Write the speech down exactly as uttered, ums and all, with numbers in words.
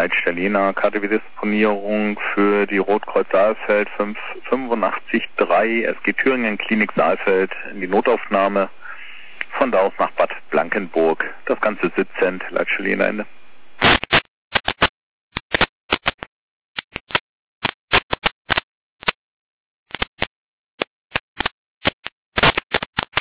Leitstelle Jena, K D W-Disponierung für die Rotkreuz Saalfeld fünf fünfundachtzig drei, S G Thüringen, Klinik Saalfeld, in die Notaufnahme, von da aus nach Bad Blankenburg. Das Ganze sitzend, Leitstelle Jena Ende.